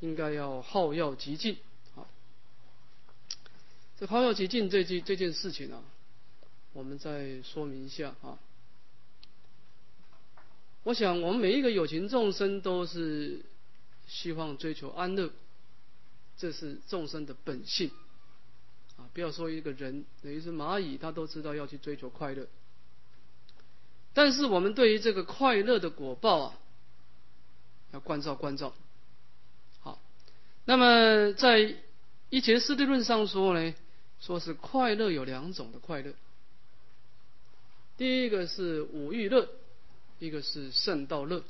应该要好要极进啊。这好要极进这件事情啊，我们再说明一下啊。我想我们每一个有情众生都是希望追求安乐，这是众生的本性啊。不要说一个人，等于是蚂蚁，他都知道要去追求快乐。但是我们对于这个快乐的果报啊，要关照。好，那么在一切四谛论上说呢，说是快乐有两种的快乐，第一个是五欲乐，一个是圣道乐。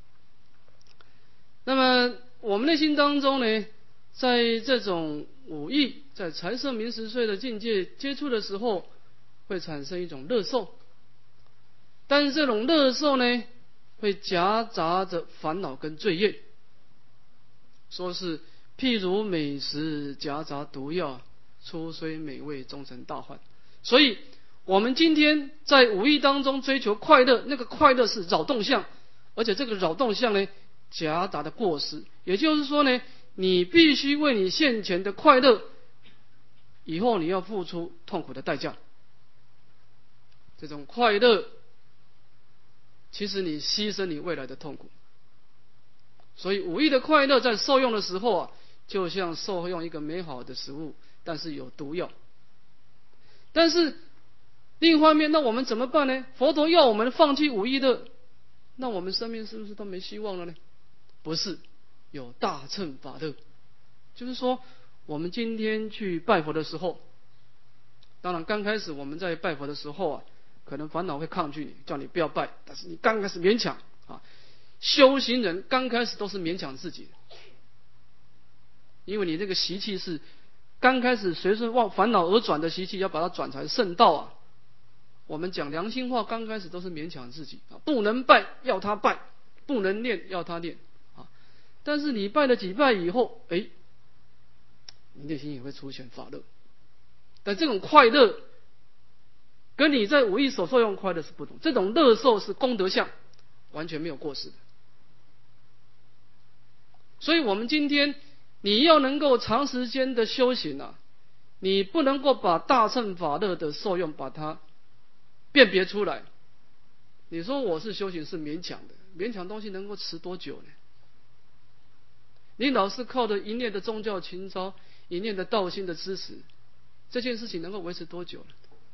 那么我们内心当中呢，在这种五欲，在财色名食睡的境界接触的时候，会产生一种乐受。但是这种乐受呢，会夹杂着烦恼跟罪业，说是譬如美食夹杂毒药，初虽美味，终成大患。所以我们今天在五欲当中追求快乐，那个快乐是扰动相，而且这个扰动相呢，夹杂的过失。也就是说呢，你必须为你现前的快乐，以后你要付出痛苦的代价。这种快乐，其实你牺牲你未来的痛苦。所以五欲的快乐在受用的时候啊，就像受用一个美好的食物，但是有毒药。但是另一方面，那我们怎么办呢？佛陀要我们放弃五欲的，那我们生命是不是都没希望了呢？不是，有大乘法乐。就是说我们今天去拜佛的时候，当然刚开始我们在拜佛的时候啊，可能烦恼会抗拒你，叫你不要拜，但是你刚开始勉强啊。修行人刚开始都是勉强自己的，因为你这个习气是刚开始随顺往烦恼而转的习气，要把它转成圣道啊。我们讲良心话，刚开始都是勉强自己啊，不能拜要他拜，不能念要他念啊。但是你拜了几拜以后，你内心也会出现法乐。但这种快乐跟你在五欲所受用快乐是不同，这种乐受是功德相，完全没有过失的。所以我们今天你要能够长时间的修行啊，你不能够把大乘法乐的受用把它辨别出来。你说我是修行是勉强的，勉强东西能够持多久呢？你老是靠着一念的宗教情操，一念的道心的支持，这件事情能够维持多久呢？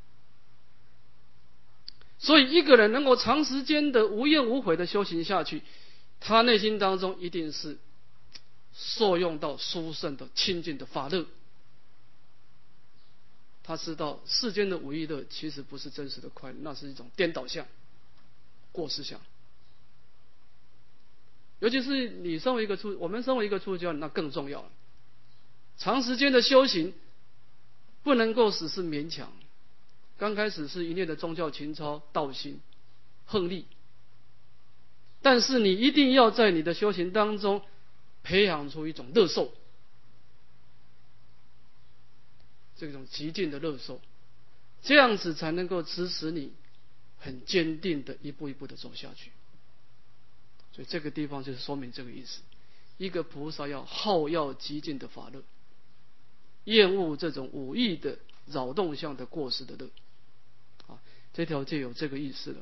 所以一个人能够长时间的无怨无悔的修行下去，他内心当中一定是受用到殊胜的清净的法乐。他知道世间的五欲乐其实不是真实的快乐，那是一种颠倒相、过失相。尤其是你身为一个我们身为一个出家人，那更重要了。长时间的修行不能够只是勉强，刚开始是一念的宗教情操、道心、横力，但是你一定要在你的修行当中培养出一种乐受，这种极尽的乐受，这样子才能够支持你很坚定的一步一步的走下去。所以这个地方就是说明这个意思。一个菩萨要极尽的法乐，厌恶这种五欲的扰动相的过失的乐啊，这条戒有这个意思了。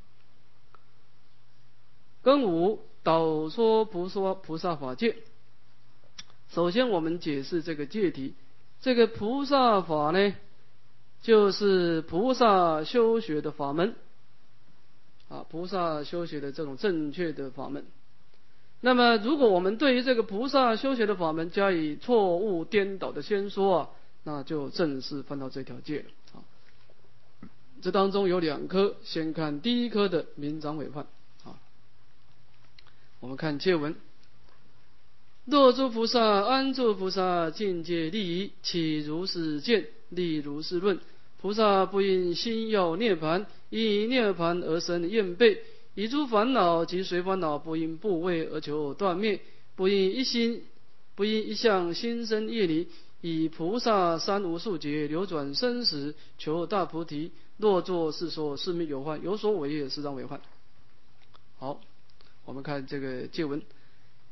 庚午导说菩萨法戒。首先我们解释这个戒题，这个菩萨法呢，就是菩萨修学的法门啊，菩萨修学的这种正确的法门。那么如果我们对于这个菩萨修学的法门加以错误颠倒的先说啊，那就正式犯到这条戒了啊。这当中有两科，先看第一科的明长违犯啊。我们看戒文：若诸菩萨安住菩萨境界利益，岂如是见，例如是论。菩萨不因心要涅盘，因涅盘而生厌背，以诸烦恼及随烦恼不因怖畏而求断灭，不因一向心生业离，以菩萨三无数劫流转生死求大菩提。若作是说，是名有患，有所违也，是当为患。好，我们看这个戒文。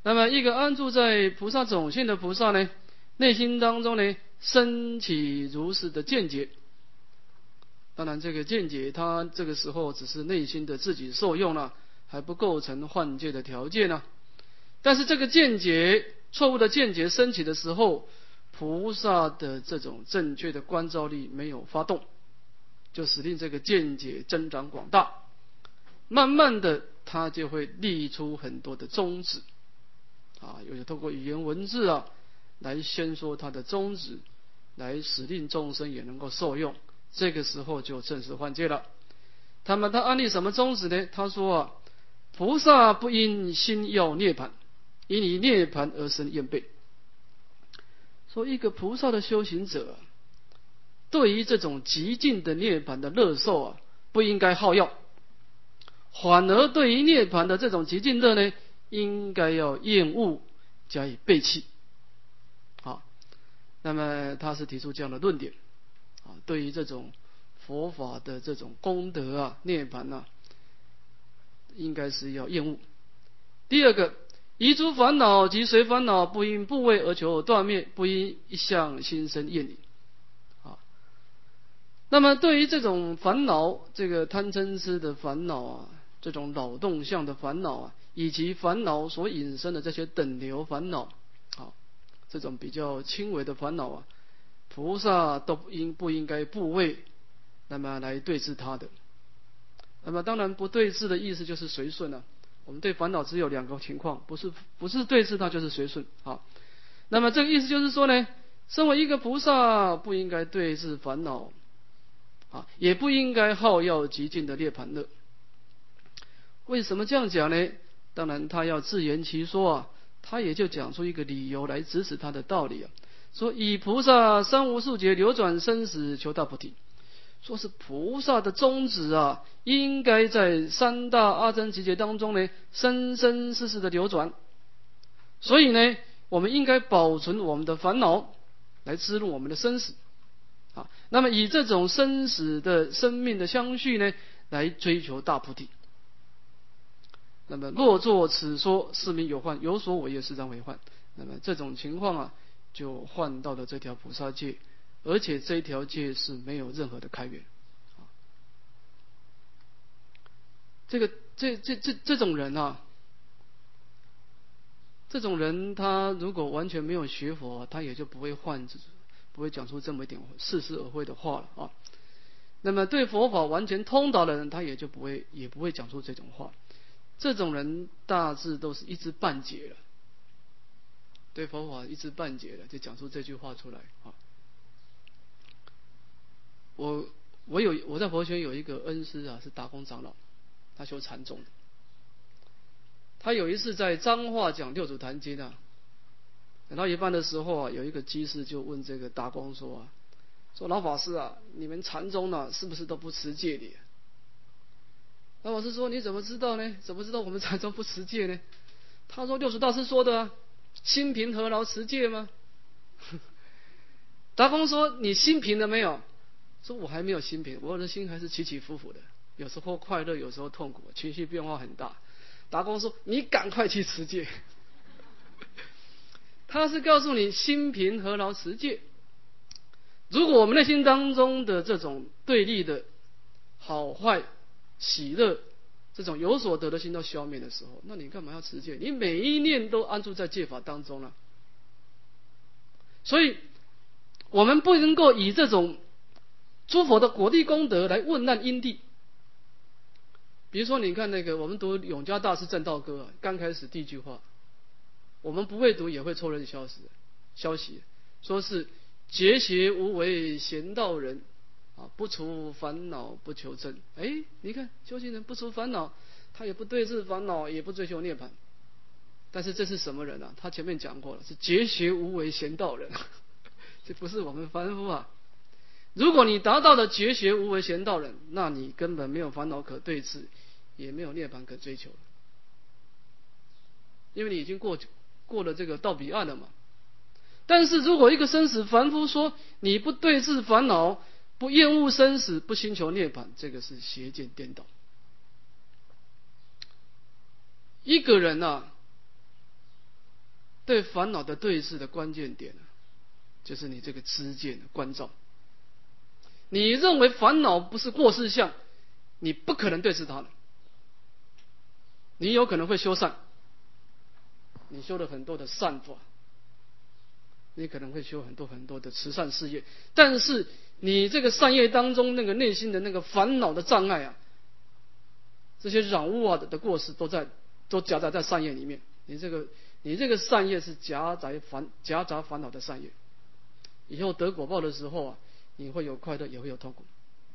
那么一个安住在菩萨种性的菩萨呢，内心当中呢升起如是的见解。当然这个见解他这个时候只是内心的自己受用了，还不构成幻界的条件呢。但是这个见解，错误的见解升起的时候，菩萨的这种正确的观照力没有发动，就使令这个见解增长广大，慢慢的他就会立出很多的宗旨有透过语言文字来宣说他的宗旨，来使令众生也能够受用。这个时候就正式幻界了。他安立什么宗旨呢？他说菩萨不因心要涅槃，因以涅槃而生厌背。说一个菩萨的修行者对于这种极尽的涅槃的乐受不应该好要，反而对于涅槃的这种极尽乐呢，应该要厌恶，加以背弃。那么他是提出这样的论点对于这种佛法的这种功德涅槃应该是要厌恶。第二个，遗诸烦恼及随烦恼，不因部位而求断灭，不因一向心生厌离。那么对于这种烦恼，这个贪嗔痴的烦恼这种脑动向的烦恼以及烦恼所引申的这些等流烦恼这种比较轻微的烦恼菩萨都不应该部位那么来对治他的。那么当然不对治的意思就是随顺我们对烦恼只有两个情况，不是对治它，就是随顺。那么这个意思就是说呢，身为一个菩萨不应该对治烦恼也不应该好要极尽的涅槃乐。为什么这样讲呢？当然他要自圆其说他也就讲出一个理由来指使他的道理说以菩萨三无数劫流转生死求大菩提，说是菩萨的宗旨应该在三大阿僧祇劫当中呢生生世世的流转。所以呢，我们应该保存我们的烦恼来滋润我们的生死那么以这种生死的生命的相续呢，来追求大菩提。那么若作此说，是名有幻，有所违也，是当为幻。那么这种情况就换到了这条菩萨戒，而且这条戒是没有任何的开源这种人这种人他如果完全没有学佛他也就不会不会讲出这么一点似是而非的话了那么对佛法完全通达的人，他也不会讲出这种话。这种人大致都是一知半解了，对佛法一知半解了，就讲出这句话出来我在佛学有一个恩师是达公长老，他修禅宗的。他有一次在彰化讲六祖坛经等到一半的时候有一个居士就问这个达公说老法师你们禅宗是不是都不持戒的？老法师说你怎么知道呢？怎么知道我们禅宗不持戒呢？他说六祖大师说的心平何劳持戒吗？达公说你心平了没有？说我还没有心平，我的心还是起起伏伏的，有时候快乐，有时候痛苦，情绪变化很大。达公说你赶快去持戒。他是告诉你心平何劳持戒。如果我们内心当中的这种对立的好坏喜乐这种有所得的心都消灭的时候，那你干嘛要持戒？你每一念都安住在戒法当中了。所以我们不能够以这种诸佛的果地功德来问难因地。比如说你看我们读永嘉大师正道歌刚开始第一句话，我们不会读也会错认消息，说是觉学无为贤道人不除烦恼不求真。你看修行人不除烦恼，他也不对治烦恼，也不追求涅槃。但是这是什么人他前面讲过了，是觉学无为贤道人。这不是我们凡夫如果你达到了觉学无为贤道人，那你根本没有烦恼可对治，也没有涅槃可追求，因为你已经过了这个到彼岸了嘛。但是如果一个生死凡夫说你不对治烦恼，不厌恶生死，不心求涅槃，这个是邪见颠倒。一个人对烦恼的对治的关键点就是你这个知见关照。你认为烦恼不是过失相，你不可能对治它了。你有可能会修善，你修了很多的善法，你可能会修很多的慈善事业，但是你这个善业当中那个内心的那个烦恼的障碍这些染污的过失都夹杂在善业里面。你这个善业是夹杂烦恼的善业，以后得果报的时候你会有快乐，也会有痛苦。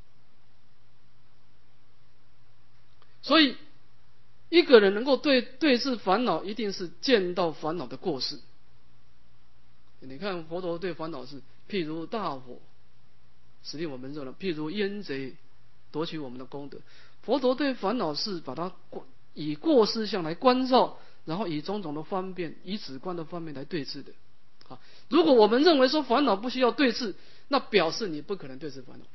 所以一个人能够对治烦恼，一定是见到烦恼的过失。你看佛陀对烦恼是，譬如大火使令我们热闹，譬如烟贼夺取我们的功德。佛陀对烦恼是把它以过失相来关照，然后以种种的方便，以止观的方面来对治的。如果我们认为说烦恼不需要对治，那表示你不可能对治烦恼，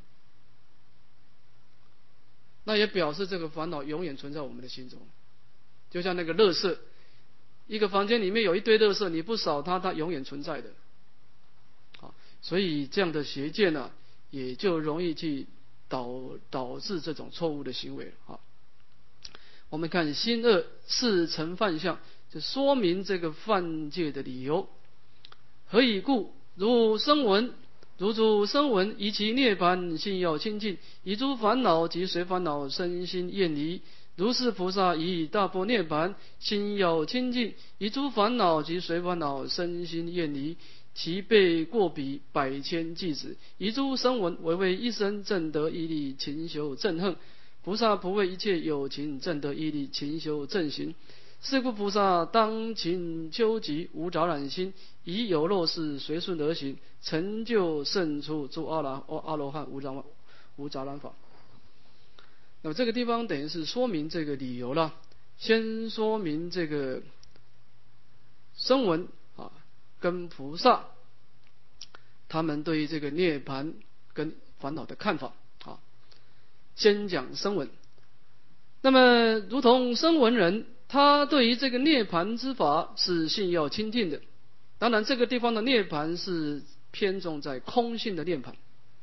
那也表示这个烦恼永远存在我们的心中。就像那个垃圾，一个房间里面有一堆垃圾，你不扫它，它永远存在的。所以这样的邪见也就容易去导致这种错误的行为了。我们看心恶事成犯相，就说明这个犯戒的理由。何以故？如诸声闻，以其涅槃性要清净，以诸烦恼及随烦恼身心厌离。如是菩萨以大般涅槃心要清净，以诸烦恼及随烦恼身心厌离，其辈过彼百千计子。以诸声闻为一生正得一力勤修正行，菩萨不为一切有情正得一力勤修正行。是故菩萨当勤究极无杂染心，以有漏事随顺而行，成就胜出诸阿罗汉无杂染法。那么这个地方等于是说明这个理由了。先说明这个声闻跟菩萨他们对于这个涅槃跟烦恼的看法。先讲声闻。那么如同声闻人，他对于这个涅槃之法是信要清净的。当然这个地方的涅槃是偏重在空性的涅槃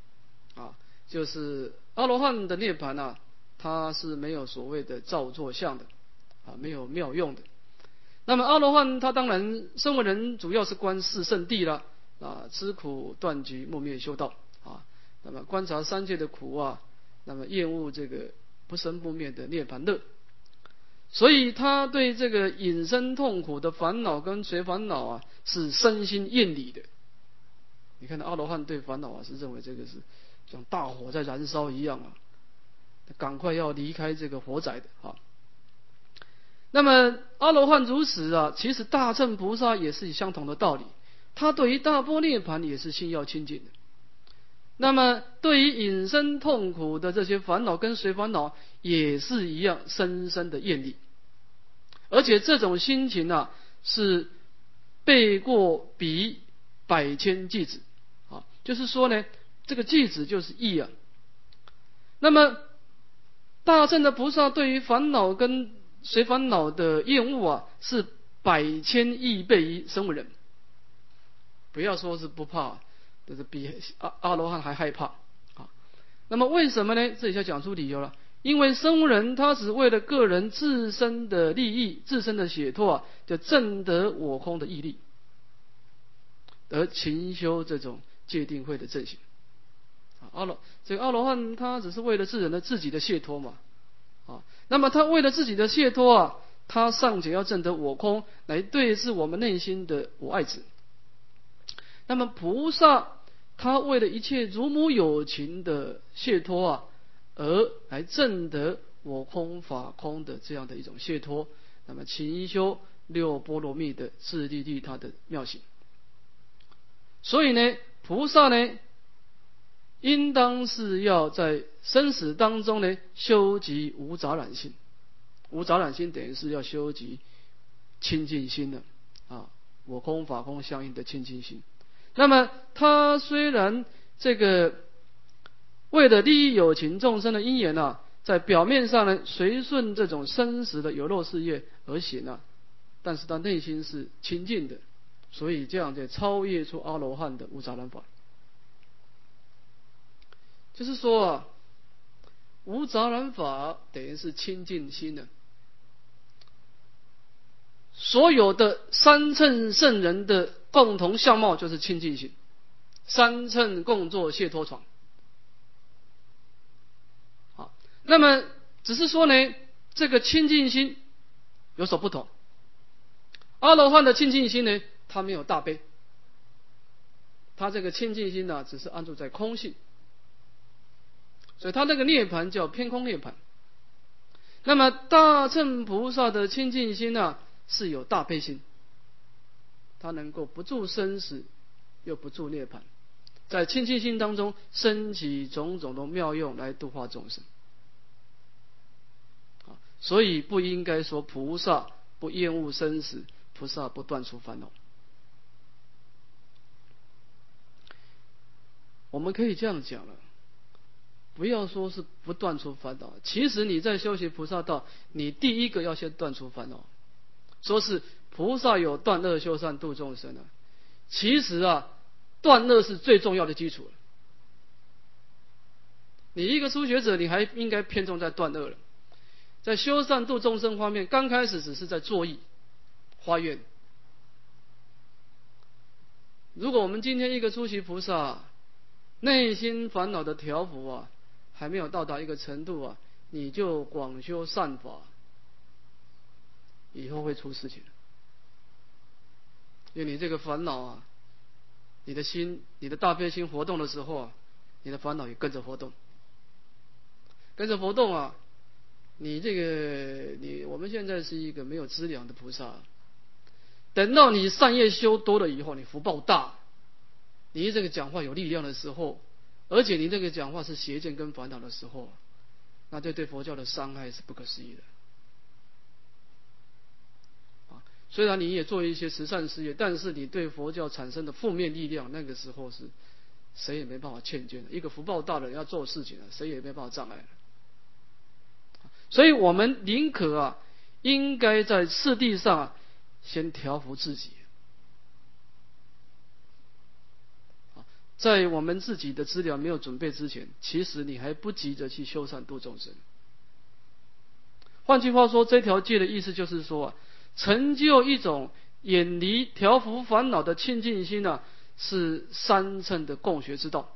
就是阿罗汉的涅槃它是没有所谓的造作相的没有妙用的。那么阿罗汉他当然声闻人主要是观四圣谛了知苦断集灭灭修道那么观察三界的苦那么厌恶这个不生不灭的涅槃乐。所以他对这个引生痛苦的烦恼跟随烦恼是身心厌离的。你看阿罗汉对烦恼是认为这个是像大火在燃烧一样赶快要离开这个火宅的那么阿罗汉如此其实大乘菩萨也是相同的道理，他对于大般涅槃也是心要清净的。那么对于引生痛苦的这些烦恼跟随烦恼也是一样深深的厌离，而且这种心情是背过彼百千计子就是说呢，这个计子就是义那么大乘的菩萨对于烦恼跟随烦恼的厌恶是百千亿倍于声闻人。不要说是不怕，就是比阿罗汉还害怕那么为什么呢？这里要讲出理由了。因为声闻人他只为了个人自身的利益、自身的解脱就证得我空的毅力，而勤修这种戒定慧的正行。这个阿罗汉他只是为了自己的解脱嘛那么他为了自己的解脱他尚且要证得我空，来对治我们内心的我爱子。那么菩萨他为了一切如母有情的解脱而来证得我空法空的这样的一种解脱，那么勤修六波罗蜜的自利他的妙行。所以呢，菩萨呢应当是要在生死当中呢修集无杂染心。无杂染心等于是要修集清净心的我空法空相应的清净心。那么他虽然这个为了利益有情众生的因缘在表面上呢随顺这种生死的有漏事业而行但是他内心是清净的所以这样就超越出阿罗汉的无杂染法。就是说啊，无杂染法等于是清净心的。所有的三乘圣人的共同相貌就是清净心，三乘共坐解脱床。好，那么只是说呢，这个清净心有所不同。阿罗汉的清净心呢，他没有大悲，他这个清净心呢，只是安住在空性，所以他那个涅槃叫偏空涅槃。那么大乘菩萨的清净心呢，是有大悲心，他能够不住生死，又不住涅槃，在清净心当中升起种种的妙用来度化众生。所以不应该说菩萨不厌恶生死，菩萨不断除烦恼。我们可以这样讲了，不要说是不断除烦恼，其实你在修习菩萨道，你第一个要先断除烦恼。说是菩萨有断恶修善度众生啊，其实啊，断恶是最重要的基础了。你一个初学者，你还应该偏重在断恶了。在修善度众生方面，刚开始只是在作意发愿。如果我们今天一个初习菩萨，内心烦恼的调伏啊，还没有到达一个程度啊，你就广修善法，以后会出事情。因为你这个烦恼啊，你的心，你的大悲心活动的时候啊，你的烦恼也跟着活动，跟着活动啊。我们现在是一个没有资粮的菩萨，等到你善业修多了以后，你福报大，你这个讲话有力量的时候，而且你这个讲话是邪见跟烦恼的时候，那对佛教的伤害是不可思议的。虽然你也做一些慈善事业，但是你对佛教产生的负面力量，那个时候是谁也没办法劝谏的。一个福报大的人要做事情，谁也没办法障碍。所以我们宁可啊，应该在次第上啊，先调伏自己。在我们自己的资料没有准备之前，其实你还不急着去修善度众生。换句话说，这条戒的意思就是说啊，成就一种远离调伏烦恼的清净心啊，是三乘的共学之道。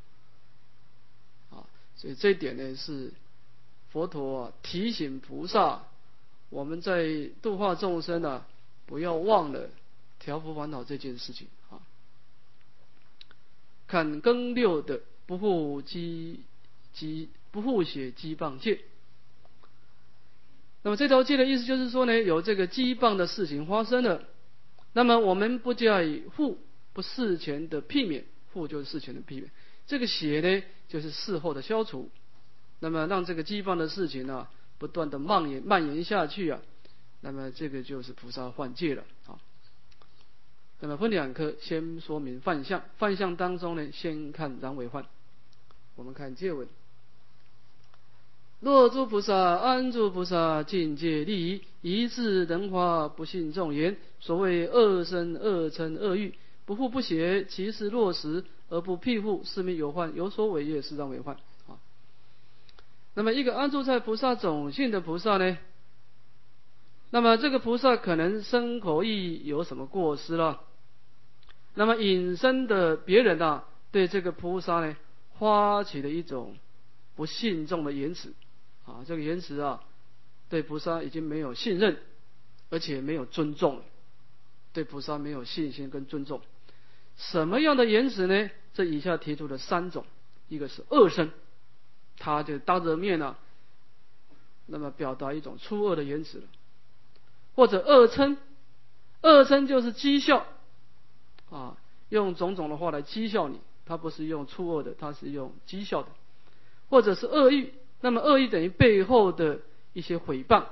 所以这一点呢，是佛陀提醒菩萨，我们在度化众生啊，不要忘了调伏烦恼这件事情啊。看庚六的不护血羁绊戒。那么这条戒的意思就是说呢，有这个羁绊的事情发生了，那么我们不加以护，不事前的避免，护就是事前的避免，这个血呢就是事后的消除。那么让这个羁绊的事情呢，不断的蔓延下去啊，那么这个就是菩萨换戒了啊。那么分两科，先说明犯相，犯相当中呢，先看然为犯。我们看戒文：若诸菩萨安住菩萨境界利益，一致能化不信众言。所谓恶身恶嗔恶欲，不护不邪，其事落实而不庇护，是名有患，有所违业，是当为患。那么一个安住在菩萨种性的菩萨呢，那么这个菩萨可能身口意有什么过失了，那么引申的别人啊，对这个菩萨呢发起了一种不信众的言辞啊，这个言辞啊，对菩萨已经没有信任，而且没有尊重了，对菩萨没有信心跟尊重。什么样的言辞呢？这以下提出了三种，一个是恶身，他就当着面啊，那么表达一种粗恶的言辞了，或者恶嗔，恶嗔就是讥笑啊，用种种的话来讥笑你，他不是用粗恶的，他是用讥笑的，或者是恶意，那么恶意等于背后的一些毁谤。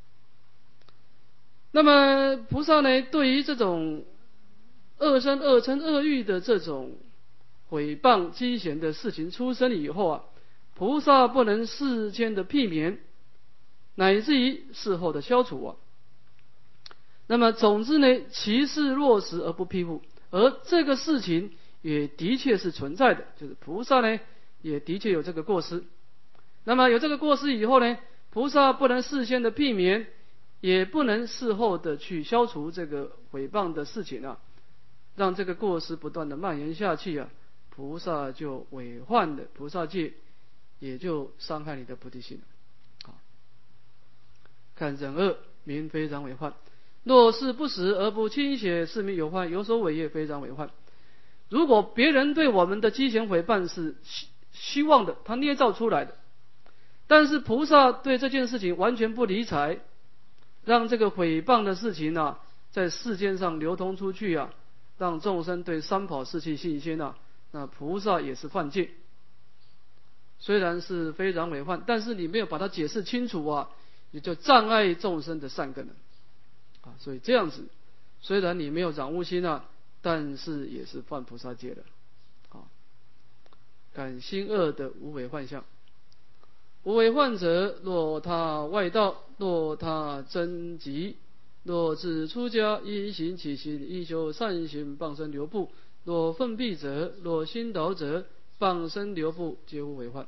那么菩萨呢，对于这种恶身恶嗔恶欲的这种毁谤讥嫌的事情出生以后啊，菩萨不能事先的避免，乃至于事后的消除啊。 那么总之呢，其事落实而不庇护，而这个事情也的确是存在的，就是菩萨呢也的确有这个过失。那么有这个过失以后呢，菩萨不能事先的避免，也不能事后的去消除这个毁谤的事情啊，让这个过失不断的蔓延下去啊，菩萨就违犯了菩萨戒，也就伤害你的菩提心了。看忍恶名非常违犯，若是不实而不倾斜，是名有犯，有所违业，非常违犯。如果别人对我们的讥嫌毁谤是虚妄的，他捏造出来的，但是菩萨对这件事情完全不理睬，让这个毁谤的事情啊，在世间上流通出去啊，让众生对三宝失去信心啊，那菩萨也是犯戒。虽然是非常违犯，但是你没有把它解释清楚啊，也就障碍众生的善根了啊。所以这样子，虽然你没有掌悟心啊，但是也是犯菩萨戒的啊。感心恶的无为幻象，无为患者，若他外道，若他真集，若自出家，因行起行，因修善行，谤身流布；若奋辟者，若心导者，谤身流布，皆无为患。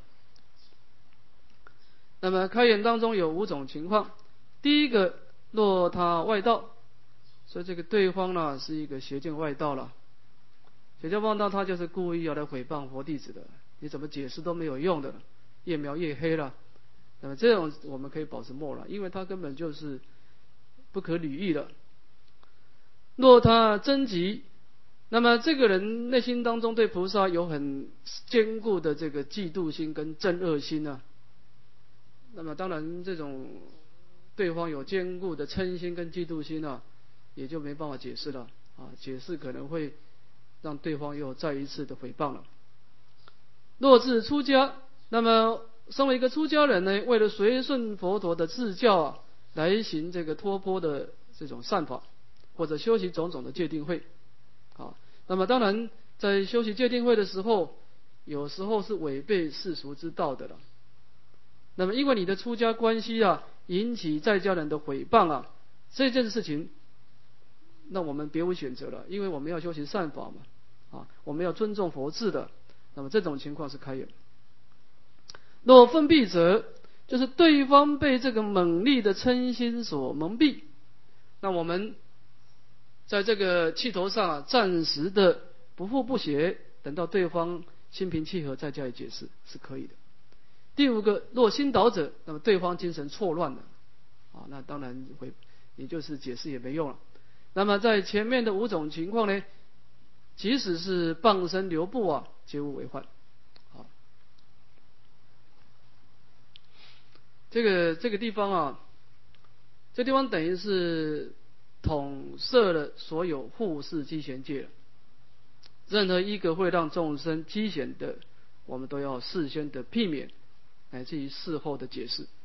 那么开眼当中有5种情况。第一个，若他外道，所以这个对方呢是一个邪见外道了。邪见外道他就是故意要来毁谤佛弟子的，你怎么解释都没有用的，越描越黑了。那么这种我们可以保持默了，因为他根本就是不可理喻的。若他真集，那么这个人内心当中对菩萨有很坚固的这个嫉妒心跟憎恶心啊。那么当然这种对方有坚固的嗔心跟嫉妒心啊，也就没办法解释了啊，解释可能会让对方又再一次的诽谤了。若自出家，那么身为一个出家人呢，为了随顺佛陀的自教啊，来行这个托钵的这种善法，或者修习种种的戒定慧啊。那么当然在修习戒定慧的时候，有时候是违背世俗之道的了。那么因为你的出家关系啊，引起在家人的诽谤啊，这件事情，那我们别无选择了，因为我们要修行善法嘛，啊，我们要尊重佛制的。那么这种情况是开眼。若奋辟者，就是对方被这个猛力的嗔心所蒙蔽，那我们在这个气头上啊，暂时的不负不协，等到对方心平气和再加以解释是可以的。第5个，若心导者，那么对方精神错乱了啊，那当然会，也就是解释也没用了。那么在前面的5种情况呢，即使是谤身流布啊，皆无为患。好，这个地方啊，这地方等于是统摄了所有护世稽贤戒了。任何一个会让众生稽贤的，我们都要事先的避免，乃至于事后的解释。